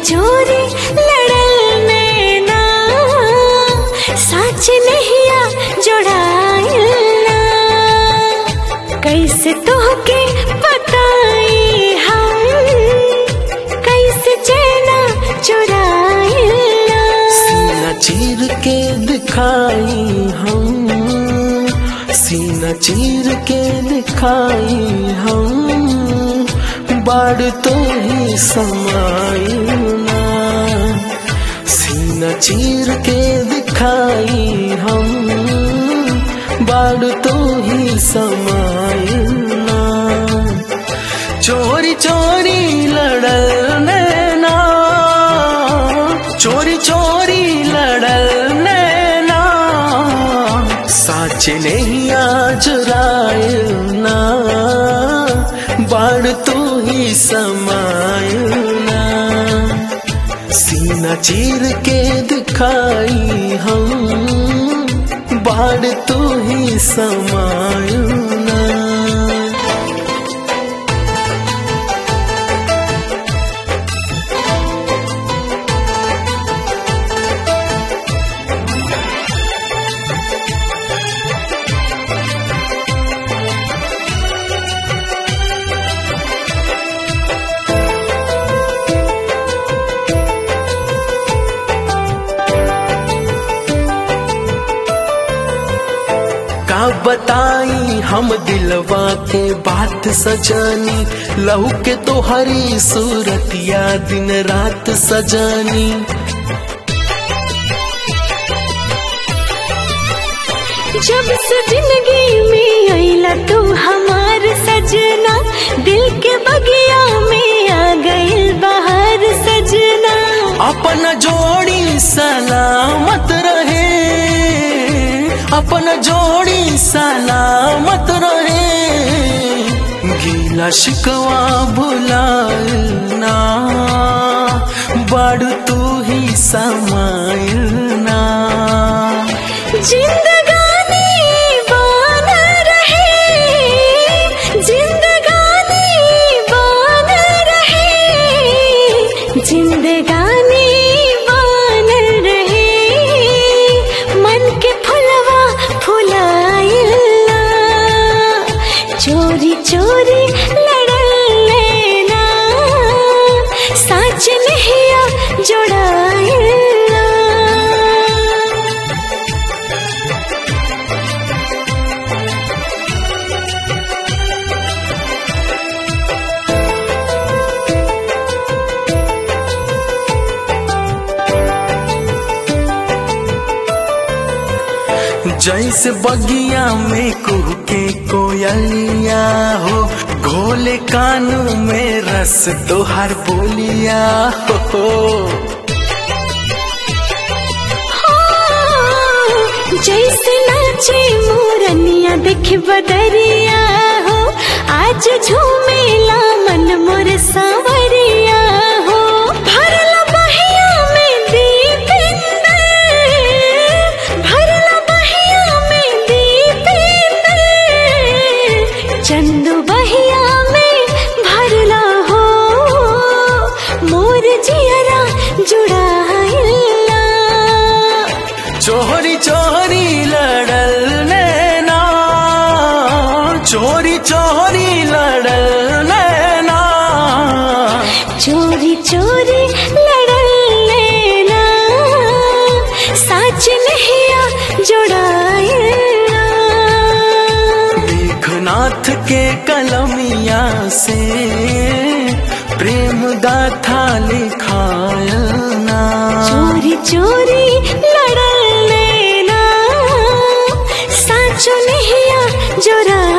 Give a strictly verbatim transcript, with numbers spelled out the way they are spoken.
चोरी लड़ल नैना साच नहिया जोड़ाइला। कैसे तोहके बताई हम कैसे चैना चुराइला। सीना चीर के दिखाई हम, सीना चीर के दिखाई हम, बाढ़ तो ही समाइना। सीना चीर के दिखाई हम, बाढ़ तो ही समाइना। चोरी चोरी लड़ल नैना, चोरी चोरी लड़ल नैना, साच नहीं आज रायना, बाढ़ तो ही समायना। सीना चीर के दिखाई हम, बाढ़ तो ही समायना। का बताई हम दिलवा के बात सजानी, लहू के तो हरी सूरतिया दिन रात सजानी। जब से जिंदगी में आइला तू हमार सजना, दिल के बगिया में आ गइल बाहर सजना। अपन जोड़ी सलामत रहे, अपन जोड़ी सलामत रहे, गीला शिकवा भुलाना, बाढ़ तू ही समाइना। जिंदगानी बान रहे, जिंदगानी बान रहे, जिंदगानी बान रहे, मन के फुलवा फुलाइला। चोरी चोरी लड़ल नैना साच नहिया जोड़ाइला। जैसे बगिया में कुह के कोयलिया हो, घोले कानों में रस तोहर बोलिया हो। जैसे नाचे मोरनिया देख बदरिया हो, आज झूमेला मन मोर सांवरिया हो। भरला बहिया में दीपेंद्र, भरला बहिया में दीपेंद्र, चंदू बहिया में भरला हो, मोर जियरा जुड़ाइला। चोरी चोरी लड़ल नैना, चोरी चोरी लड़ल नैना, चोरी चोरी लड़ल नैना साच नहिया जोड़ाइला। मेघनाथ के कलमिया से प्रेम गाथा लिखायना। चोरी चोरी लड़ल नैना साच नहिया जोड़ा